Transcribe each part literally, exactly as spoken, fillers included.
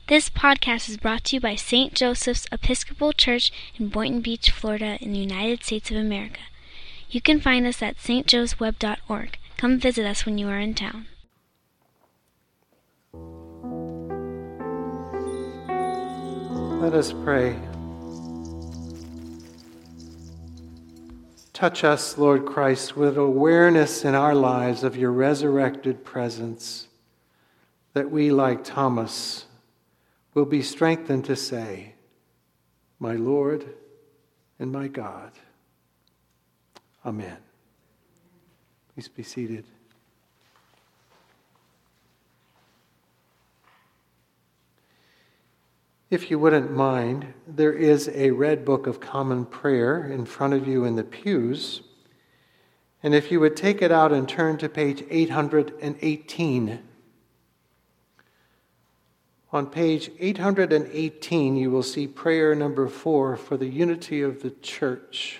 This podcast is brought to you by Saint Joseph's Episcopal Church in Boynton Beach, Florida, in the United States of America. You can find us at s t joes web dot org. Come visit us when you are in town. Let us pray. Touch us, Lord Christ, with awareness in our lives of your resurrected presence, that we, like Thomas, will be strengthened to say, "My Lord and my God." Amen. Please be seated. If you wouldn't mind, there is a red book of common prayer in front of you in the pews. And if you would take it out and turn to page eight hundred eighteen. On page eight hundred eighteen, you will see prayer number four for the unity of the church.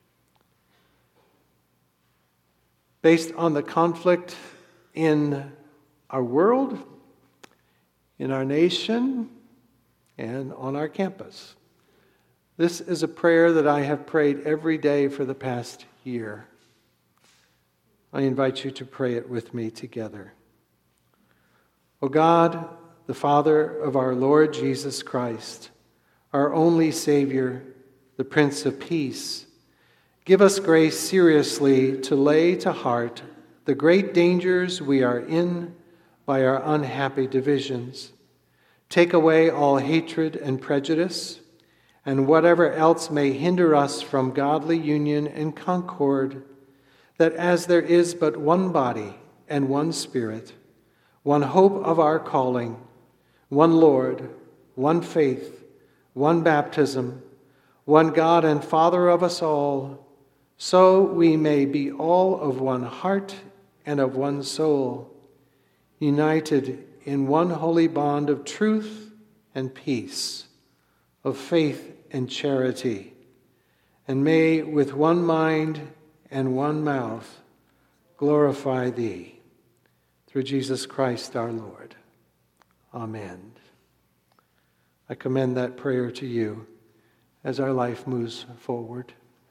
Based on the conflict in our world, in our nation, and on our campus. This is a prayer that I have prayed every day for the past year. I invite you to pray it with me together. O God, the Father of our Lord Jesus Christ, our only Savior, the Prince of Peace, give us grace seriously to lay to heart the great dangers we are in by our unhappy divisions. Take away all hatred and prejudice, and whatever else may hinder us from godly union and concord, that as there is but one body and one Spirit, one hope of our calling, one Lord, one faith, one baptism, one God and Father of us all, so we may be all of one heart and of one soul, united in one holy bond of truth and peace, of faith and charity, and may with one mind and one mouth glorify thee. Through Jesus Christ our Lord. Amen. I commend that prayer to you as our life moves forward.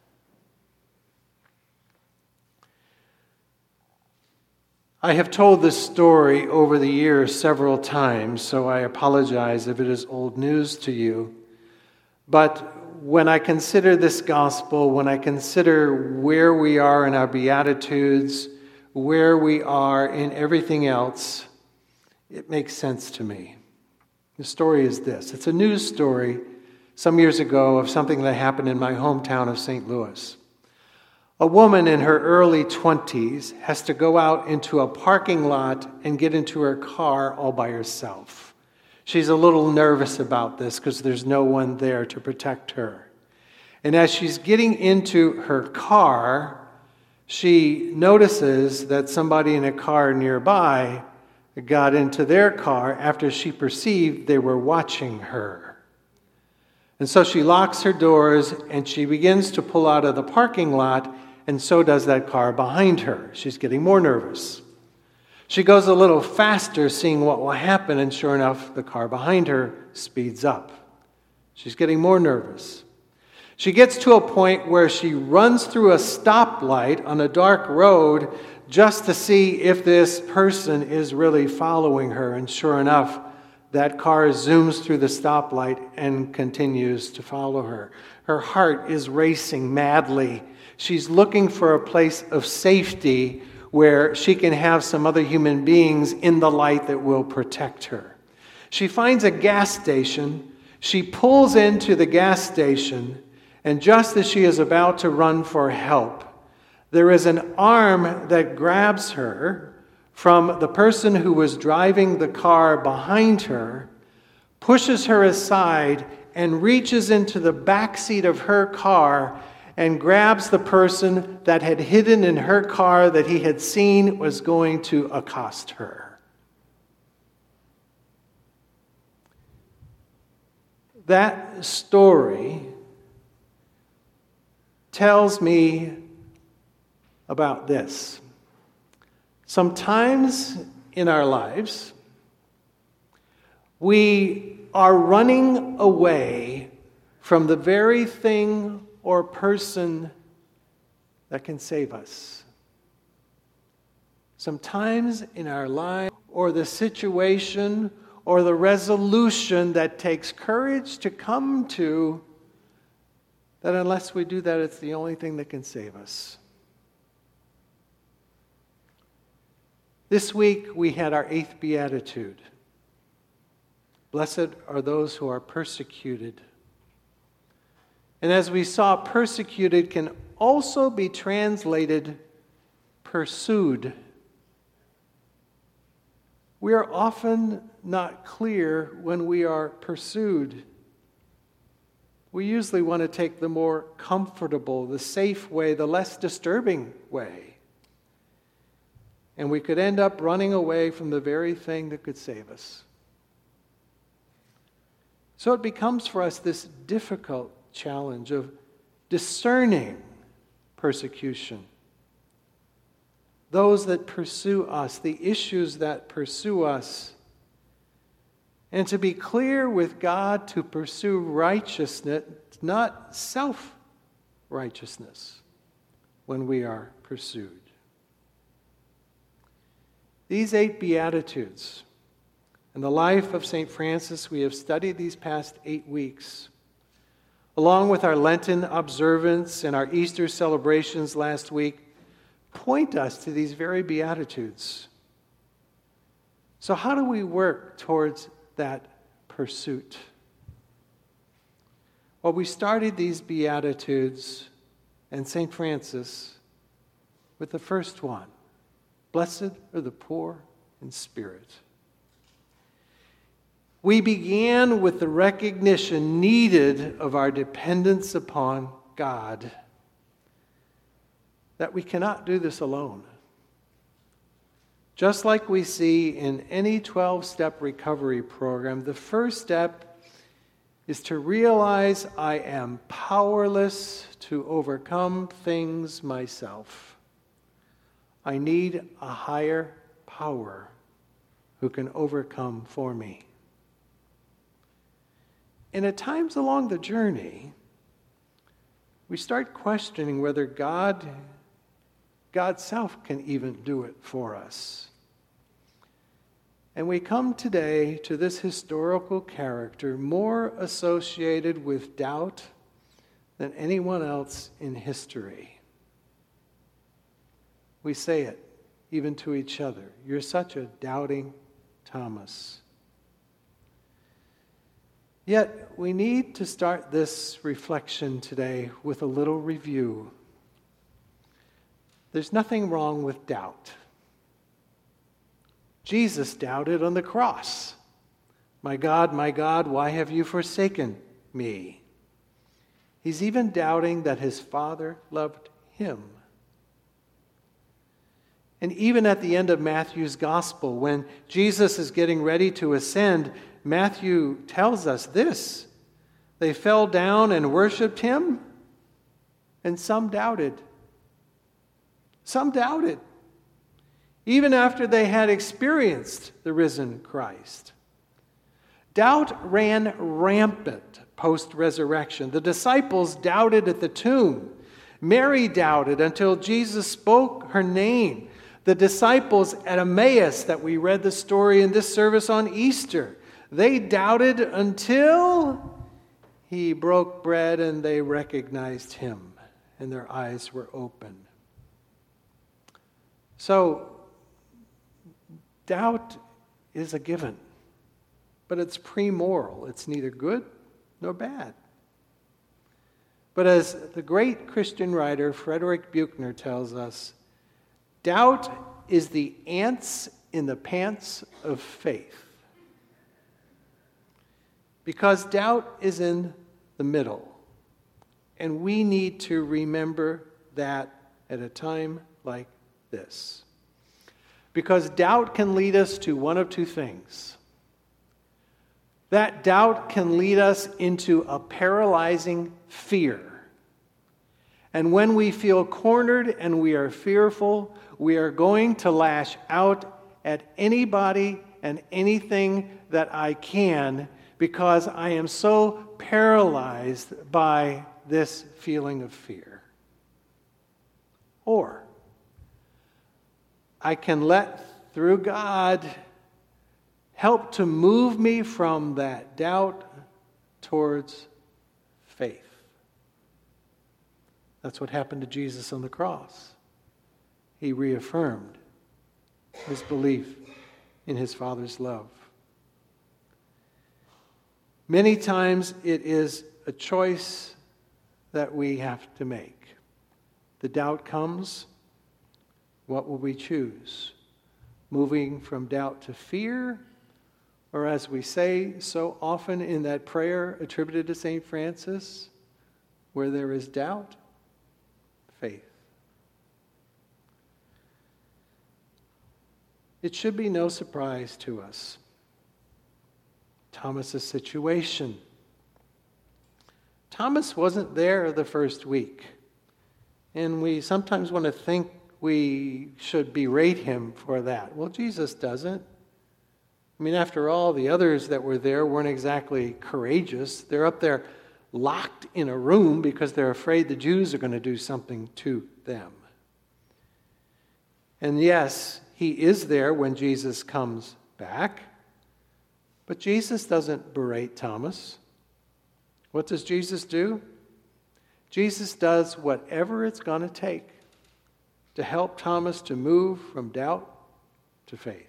I have told this story over the years several times, so I apologize if it is old news to you. But when I consider this gospel, when I consider where we are in our Beatitudes, where we are in everything else, it makes sense to me. The story is this. It's a news story some years ago of something that happened in my hometown of Saint Louis. A woman in her early twenties has to go out into a parking lot and get into her car all by herself. She's a little nervous about this because there's no one there to protect her. And as she's getting into her car, she notices that somebody in a car nearby got into their car after she perceived they were watching her. And so she locks her doors and she begins to pull out of the parking lot, and so does that car behind her. She's getting more nervous. She goes a little faster, seeing what will happen, and sure enough, the car behind her speeds up. She's getting more nervous. She gets to a point where she runs through a stoplight on a dark road just to see if this person is really following her, and sure enough, that car zooms through the stoplight and continues to follow her. Her heart is racing madly. She's looking for a place of safety where she can have some other human beings in the light that will protect her. She finds a gas station. She pulls into the gas station, and just as she is about to run for help, there is an arm that grabs her from the person who was driving the car behind her, pushes her aside, and reaches into the back seat of her car and grabs the person that had hidden in her car that he had seen was going to accost her. That story tells me about this. Sometimes in our lives, we are running away from the very thing or person that can save us. Sometimes in our life, or the situation, or the resolution that takes courage to come to, that unless we do that, it's the only thing that can save us. This week we had our eighth beatitude. Blessed are those who are persecuted. And as we saw, persecuted can also be translated pursued. We are often not clear when we are pursued. We usually want to take the more comfortable, the safe way, the less disturbing way. And we could end up running away from the very thing that could save us. So it becomes for us this difficult challenge of discerning persecution. Those that pursue us, the issues that pursue us, and to be clear with God to pursue righteousness, not self-righteousness, when we are pursued. These eight Beatitudes and the life of Saint Francis we have studied these past eight weeks, along with our Lenten observance and our Easter celebrations last week, point us to these very Beatitudes. So how do we work towards that pursuit? Well, we started these Beatitudes and Saint Francis with the first one. Blessed are the poor in spirit. We began with the recognition needed of our dependence upon God, that we cannot do this alone. Just like we see in any twelve-step recovery program, the first step is to realize I am powerless to overcome things myself. I need a higher power who can overcome for me. And at times along the journey, we start questioning whether God, God's self can even do it for us. And we come today to this historical character more associated with doubt than anyone else in history. We say it even to each other. You're such a doubting Thomas. Yet we need to start this reflection today with a little review. There's nothing wrong with doubt. Jesus doubted on the cross. My God, my God, why have you forsaken me? He's even doubting that his Father loved him. And even at the end of Matthew's gospel, when Jesus is getting ready to ascend, Matthew tells us this: they fell down and worshiped him, and some doubted. Some doubted, even after they had experienced the risen Christ. Doubt ran rampant post-resurrection. The disciples doubted at the tomb. Mary doubted until Jesus spoke her name. The disciples at Emmaus that we read the story in this service on Easter, they doubted until he broke bread and they recognized him and their eyes were opened. So, doubt is a given, but it's pre-moral. It's neither good nor bad. But as the great Christian writer Frederick Buechner tells us, doubt is the ants in the pants of faith. Because doubt is in the middle. And we need to remember that at a time like this. Because doubt can lead us to one of two things. That doubt can lead us into a paralyzing fear. And when we feel cornered and we are fearful, we are going to lash out at anybody and anything that I can, because I am so paralyzed by this feeling of fear. Or I can let, through God, help to move me from that doubt towards faith. That's what happened to Jesus on the cross. He reaffirmed his belief in his Father's love. Many times it is a choice that we have to make. The doubt comes. What will we choose? Moving from doubt to fear, or as we say so often in that prayer attributed to Saint Francis, where there is doubt, faith. It should be no surprise to us, Thomas's situation. Thomas wasn't there the first week, and we sometimes want to think we should berate him for that. Well, Jesus doesn't. I mean, after all, the others that were there weren't exactly courageous. They're up there locked in a room because they're afraid the Jews are going to do something to them. And yes, he is there when Jesus comes back, but Jesus doesn't berate Thomas. What does Jesus do? Jesus does whatever it's going to take to help Thomas to move from doubt to faith.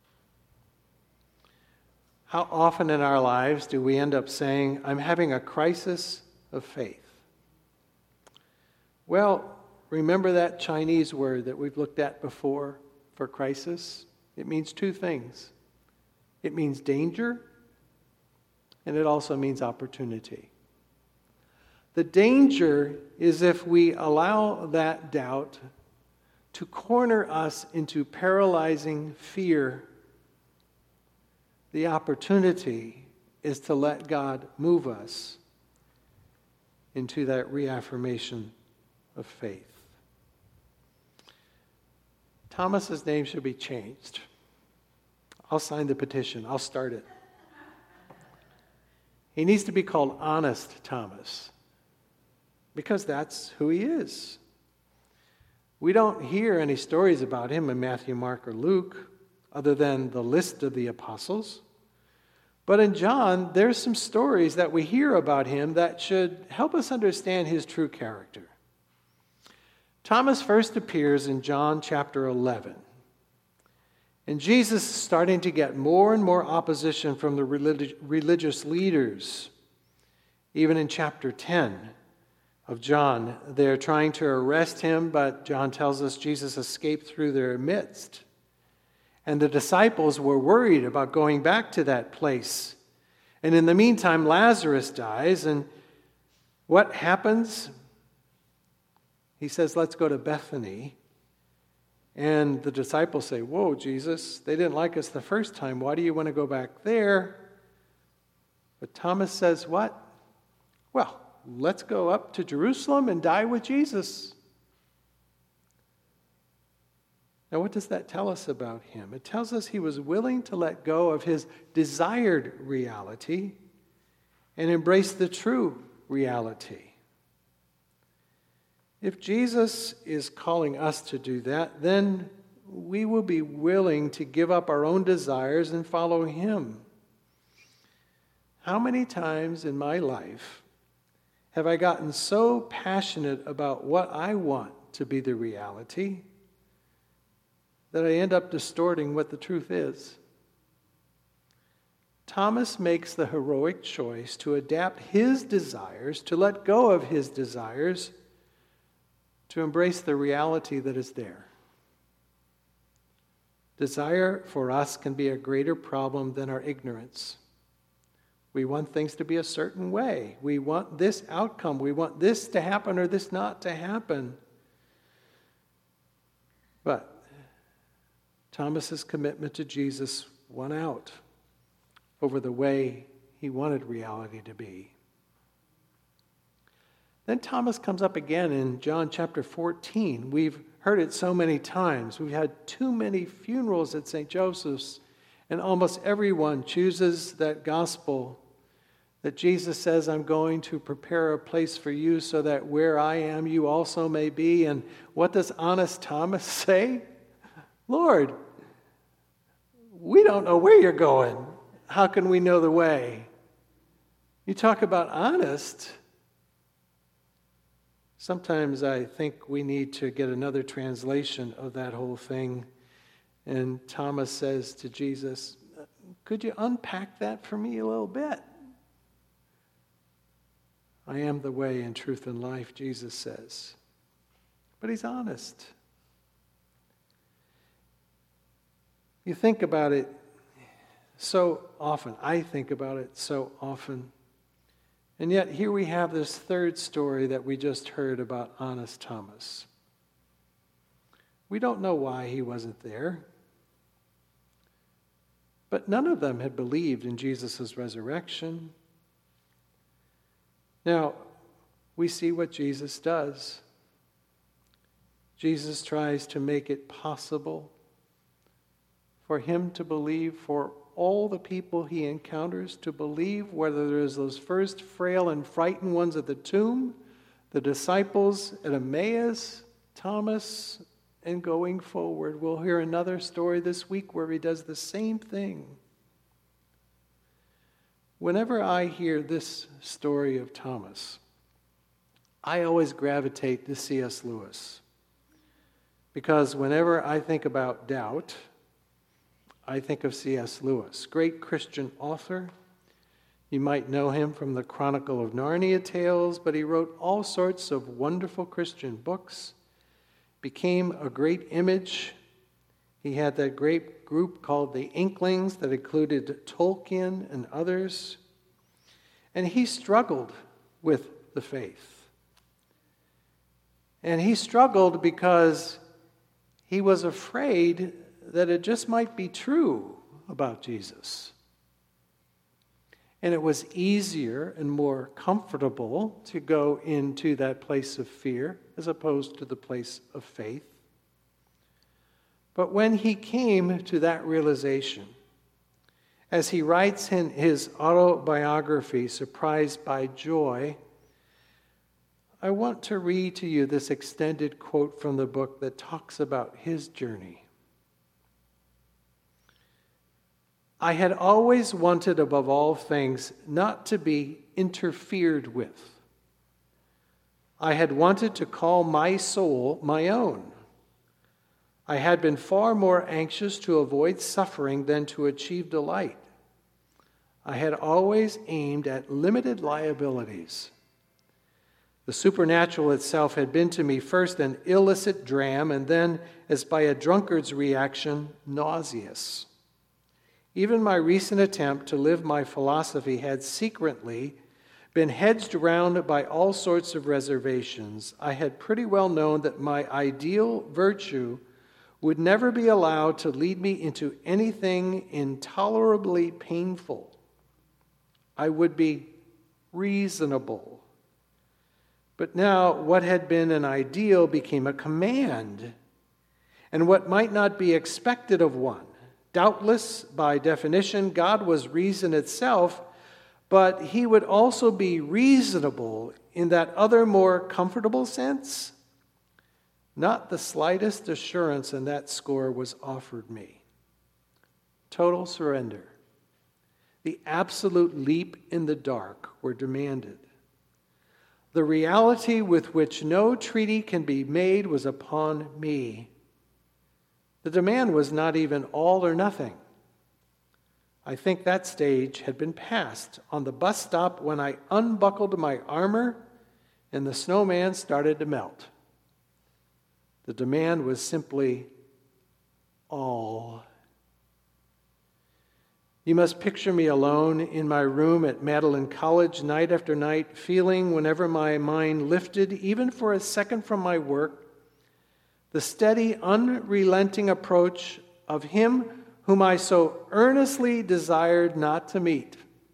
How often in our lives do we end up saying, I'm having a crisis of faith? Well, remember that Chinese word that we've looked at before for crisis? It means two things. It means danger, and it also means opportunity. The danger is if we allow that doubt to corner us into paralyzing fear. The opportunity is to let God move us into that reaffirmation of faith. Thomas's name should be changed. I'll sign the petition. I'll start it. He needs to be called Honest Thomas, because that's who he is. We don't hear any stories about him in Matthew, Mark, or Luke, other than the list of the apostles. But in John, there's some stories that we hear about him that should help us understand his true character. Thomas first appears in John chapter eleven. And Jesus is starting to get more and more opposition from the relig- religious leaders. Even in chapter ten of John, they're trying to arrest him, but John tells us Jesus escaped through their midst. And the disciples were worried about going back to that place. And in the meantime, Lazarus dies, and what happens? He says, let's go to Bethany. And the disciples say, whoa, Jesus, they didn't like us the first time. Why do you want to go back there? But Thomas says, what? Well, let's go up to Jerusalem and die with Jesus. Now, what does that tell us about him? It tells us he was willing to let go of his desired reality and embrace the true reality. If Jesus is calling us to do that, then we will be willing to give up our own desires and follow him. How many times in my life have I gotten so passionate about what I want to be the reality that I end up distorting what the truth is? Thomas makes the heroic choice to adapt his desires, to let go of his desires, to embrace the reality that is there. Desire for us can be a greater problem than our ignorance. We want things to be a certain way. We want this outcome. We want this to happen or this not to happen. But Thomas's commitment to Jesus won out over the way he wanted reality to be. Then Thomas comes up again in John chapter fourteen. We've heard it so many times. We've had too many funerals at Saint Joseph's, and almost everyone chooses that gospel That Jesus says, I'm going to prepare a place for you so that where I am, you also may be. And what does honest Thomas say? Lord, we don't know where you're going. How can we know the way? You talk about honest. Sometimes I think we need to get another translation of that whole thing. And Thomas says to Jesus, could you unpack that for me a little bit? I am the way and truth and life, Jesus says. But he's honest. You think about it so often. I think about it so often. And yet here we have this third story that we just heard about honest Thomas. We don't know why he wasn't there. But none of them had believed in Jesus' resurrection. Now, we see what Jesus does. Jesus tries to make it possible for him to believe, for all the people he encounters to believe, whether there's those first frail and frightened ones at the tomb, the disciples at Emmaus, Thomas, and going forward. We'll hear another story this week where he does the same thing. Whenever I hear this story of Thomas, I always gravitate to C S Lewis. Because whenever I think about doubt, I think of C S Lewis, great Christian author. You might know him from the Chronicle of Narnia tales, but he wrote all sorts of wonderful Christian books, became a great image. He had that great group called the Inklings that included Tolkien and others. And he struggled with the faith. And he struggled because he was afraid that it just might be true about Jesus. And it was easier and more comfortable to go into that place of fear as opposed to the place of faith. But when he came to that realization, as he writes in his autobiography, Surprised by Joy, I want to read to you this extended quote from the book that talks about his journey. I had always wanted above all things not to be interfered with. I had wanted to call my soul my own. I had been far more anxious to avoid suffering than to achieve delight. I had always aimed at limited liabilities. The supernatural itself had been to me first an illicit dram, and then, as by a drunkard's reaction, nauseous. Even my recent attempt to live my philosophy had secretly been hedged around by all sorts of reservations. I had pretty well known that my ideal virtue would never be allowed to lead me into anything intolerably painful. I would be reasonable. But now what had been an ideal became a command, and what might not be expected of one. Doubtless, by definition, God was reason itself, but he would also be reasonable in that other more comfortable sense. Not the slightest assurance in that score was offered me. Total surrender. The absolute leap in the dark were demanded. The reality with which no treaty can be made was upon me. The demand was not even all or nothing. I think that stage had been passed on the bus stop when I unbuckled my armor and the snowman started to melt. The demand was simply all. You must picture me alone in my room at Magdalen College night after night, feeling, whenever my mind lifted, even for a second from my work, the steady, unrelenting approach of him whom I so earnestly desired not to meet.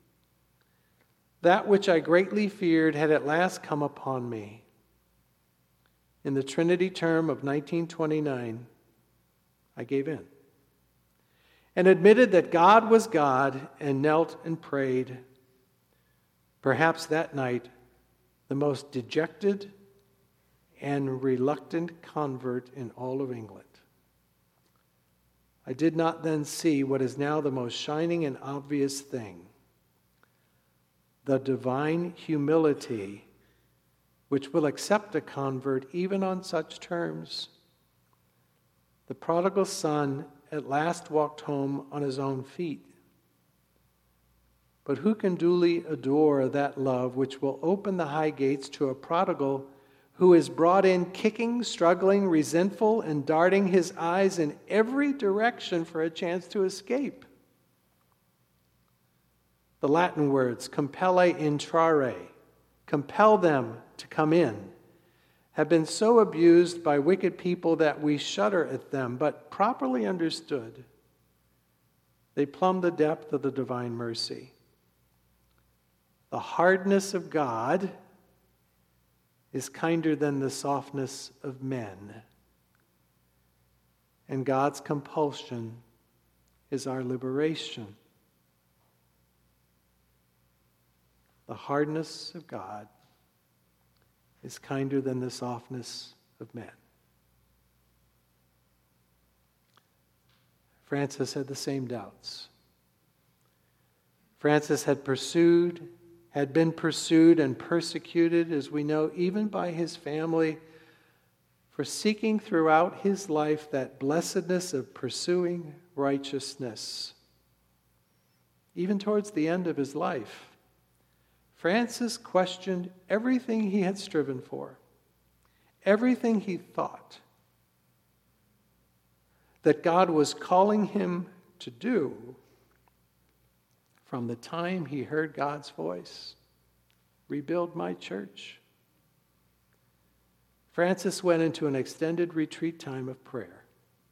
That which I greatly feared had at last come upon me. In the Trinity term of nineteen twenty-nine, I gave in and admitted that God was God and knelt and prayed. Perhaps that night, the most dejected and reluctant convert in all of England. I did not then see what is now the most shining and obvious thing, the divine humility which will accept a convert even on such terms. The prodigal son at last walked home on his own feet. But who can duly adore that love which will open the high gates to a prodigal who is brought in kicking, struggling, resentful, and darting his eyes in every direction for a chance to escape? The Latin words, compelle intrare, compel them to come in, have been so abused by wicked people that we shudder at them, but properly understood, they plumb the depth of the divine mercy. The hardness of God is kinder than the softness of men, and God's compulsion is our liberation. The hardness of God is kinder than the softness of men. Francis had the same doubts. Francis had pursued, had been pursued and persecuted, as we know, even by his family, for seeking throughout his life that blessedness of pursuing righteousness. Even towards the end of his life, Francis questioned everything he had striven for, everything he thought that God was calling him to do from the time he heard God's voice, rebuild my church. Francis went into an extended retreat time of prayer.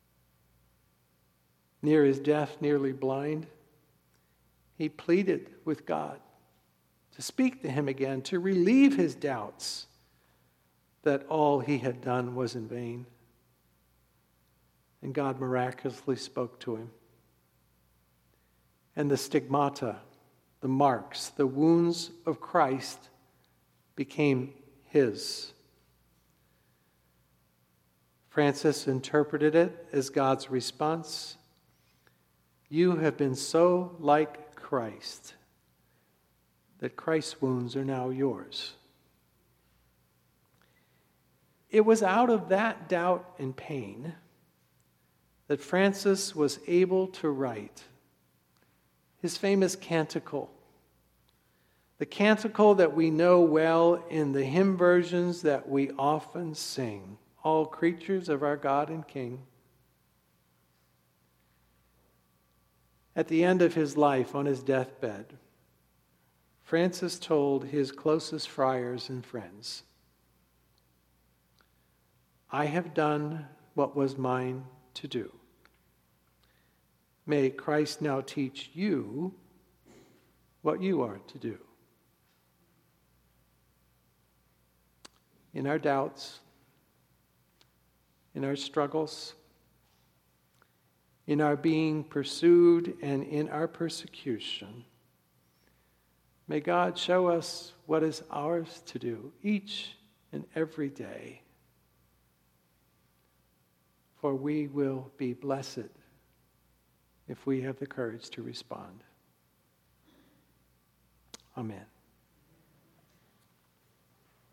Near his death, nearly blind, he pleaded with God to speak to him again, to relieve his doubts that all he had done was in vain. And God miraculously spoke to him. And the stigmata, the marks, the wounds of Christ became his. Francis interpreted it as God's response. You have been so like Christ that Christ's wounds are now yours. It was out of that doubt and pain that Francis was able to write his famous canticle, the canticle that we know well in the hymn versions that we often sing, all creatures of our God and King. At the end of his life, on his deathbed, Francis told his closest friars and friends, I have done what was mine to do. May Christ now teach you what you are to do. In our doubts, in our struggles, in our being pursued and in our persecution, may God show us what is ours to do each and every day, for we will be blessed if we have the courage to respond. Amen.